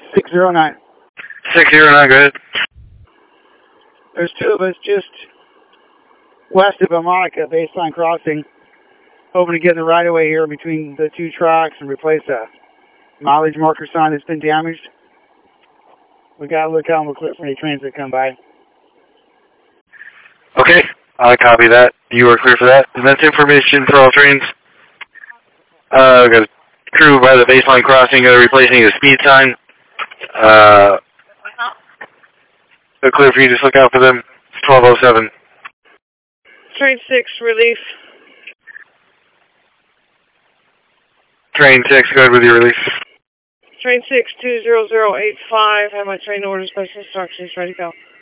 609. 609, go ahead. There's two of us just west of Monica baseline crossing, hoping to get in the right of way here between the two tracks and replace a mileage marker sign that's been damaged. We got to look out and we'll clear for any trains that come by. Okay, I copy that. You are clear for that. And that's information for all trains. We got a crew by the baseline crossing replacing the speed sign. They're clear for you, just look out for them. It's 1207. Train 6, relief. Train 6, go ahead with your release. Train 6, 20085. Have my train orders, special instructions, ready to go.